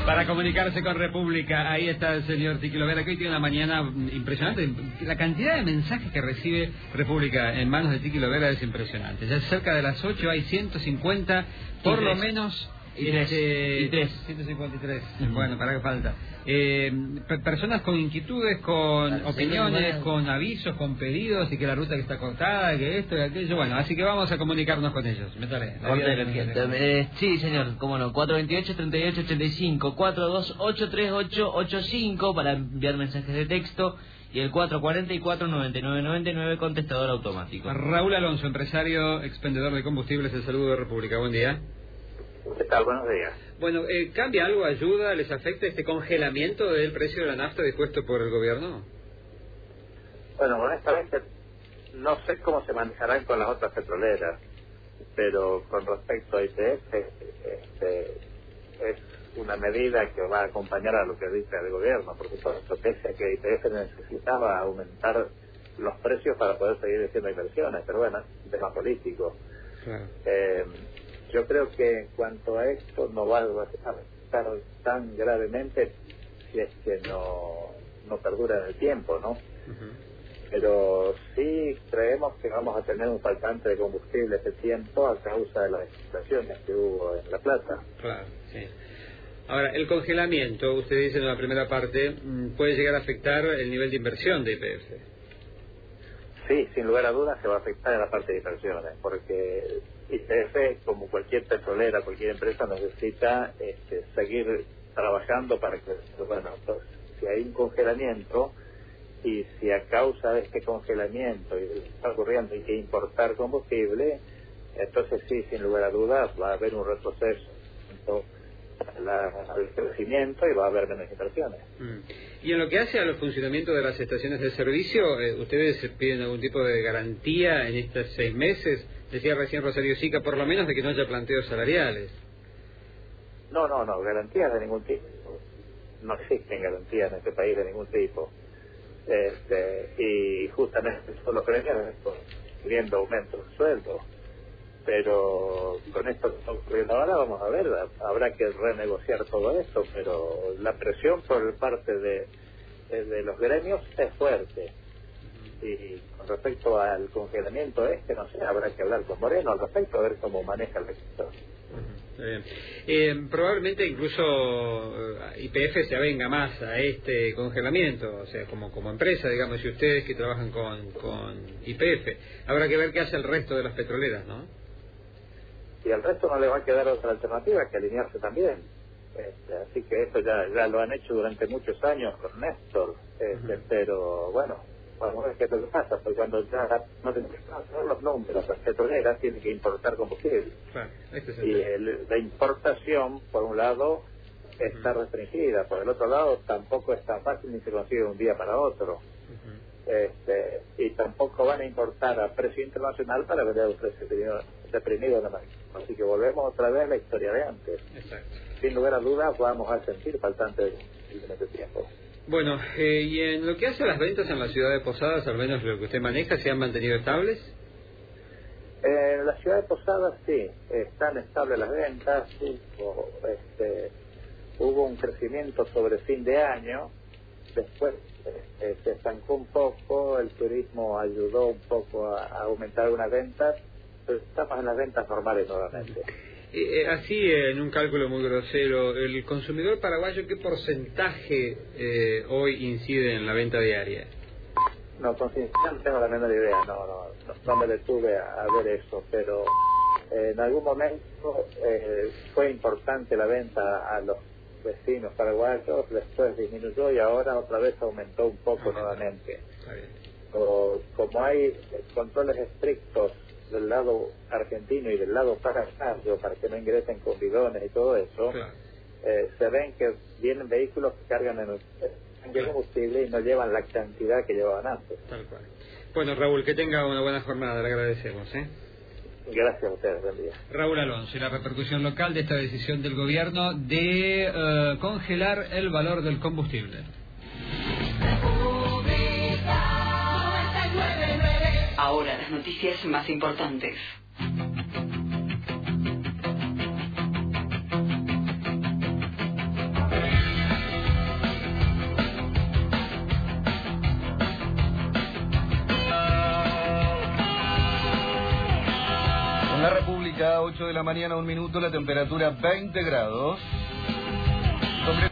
Para comunicarse con República, ahí está el señor Tiki Lovera, que hoy tiene una mañana impresionante. La cantidad de mensajes que recibe República en manos de Tiki Lovera es impresionante. Ya cerca de las 8 hay 150, por lo menos... Y tres. 153. Bueno, ¿para qué falta? Personas con inquietudes, con opiniones, con avisos, con pedidos, y que la ruta que está cortada, que esto y aquello. Bueno, así que vamos a comunicarnos con ellos. Sí, señor, cómo no. 428-3885, 428-3885 para enviar mensajes de texto. Y el 444-9999, contestador automático. Raúl Alonso, empresario, expendedor de combustibles, el saludo de República. Buen día. ¿Qué tal? Buenos días. Bueno, ¿cambia algo, ayuda, les afecta este congelamiento del precio de la nafta dispuesto por el gobierno? Bueno, honestamente, no sé cómo se manejarán con las otras petroleras, pero con respecto a IPF, es una medida que va a acompañar a lo que dice el gobierno, porque pese a que IPF necesitaba aumentar los precios para poder seguir haciendo inversiones, pero bueno, es tema político. Claro. Yo creo que en cuanto a esto no va a afectar tan gravemente si es que no perdura en el tiempo, ¿no? Pero sí creemos que vamos a tener un faltante de combustible este tiempo a causa de las exportaciones que hubo en La Plata. Claro, sí. Ahora, el congelamiento, usted dice en la primera parte, puede llegar a afectar el nivel de inversión de IPF. Sí, sin lugar a dudas se va a afectar en la parte de inversiones, porque IPF, como cualquier petrolera, cualquier empresa, necesita seguir trabajando para que, bueno, entonces, si hay un congelamiento y si a causa de este congelamiento está ocurriendo hay que importar combustible, entonces sí, sin lugar a dudas va a haber un retroceso al crecimiento y va a haber menos inversiones. Y en lo que hace a los funcionamientos de las estaciones de servicio, ¿ustedes piden algún tipo de garantía en estos 6 meses? Decía recién Rosario Sica, por lo menos de que no haya planteos salariales. No, garantías de ningún tipo. No existen garantías en este país de ningún tipo. Y justamente eso lo creemos pidiendo aumentos de sueldo. Pero con esto que está ocurriendo ahora, vamos a ver, habrá que renegociar todo esto, pero la presión por parte de los gremios es fuerte. Y con respecto al congelamiento no sé, habrá que hablar con Moreno al respecto, a ver cómo maneja el sector. Probablemente incluso IPF se avenga más a este congelamiento, o sea, como empresa, digamos, y ustedes que trabajan con IPF, habrá que ver qué hace el resto de las petroleras, ¿no? Y al resto no le va a quedar otra alternativa que alinearse también. Así que eso ya lo han hecho durante muchos años con Néstor, pero bueno, vamos a ver qué es lo que pasa, porque cuando ya no tenemos que hacer los números, las petroleras tienen que importar combustible. Claro, y la importación, por un lado, está restringida, por el otro lado tampoco es tan fácil ni se consigue de un día para otro. Y tampoco van a importar a precio internacional para vender a un precio deprimido en la máquina. Así que volvemos otra vez a la historia de antes. Exacto. Sin lugar a dudas vamos a sentir faltante de este tiempo. Bueno, y en lo que hace a las ventas en la ciudad de Posadas, al menos lo que usted maneja, ¿se han mantenido estables? En la ciudad de Posadas sí, están estables las ventas. Hubo un crecimiento sobre fin de año, después se estancó un poco, el turismo ayudó un poco a aumentar unas ventas, pero estamos en las ventas normales nuevamente. Así, en un cálculo muy grosero, ¿el consumidor paraguayo qué porcentaje hoy incide en la venta diaria? No, con sinceridad no tengo la menor idea, no me detuve a ver eso, pero en algún momento fue importante la venta a los vecinos paraguayos, después disminuyó y ahora otra vez aumentó un poco nuevamente. Como hay controles estrictos del lado argentino y del lado paraguayo para que no ingresen con bidones y todo eso, se ven que vienen vehículos que cargan en combustible y no llevan la cantidad que llevaban antes. Tal cual. Bueno, Raúl, que tenga una buena jornada, le agradecemos. Gracias a ustedes, buen día. Raúl Alonso, y la repercusión local de esta decisión del gobierno de congelar el valor del combustible. Ahora las noticias más importantes. Crónica, 8 de la mañana, 1 minuto, la temperatura 20 grados.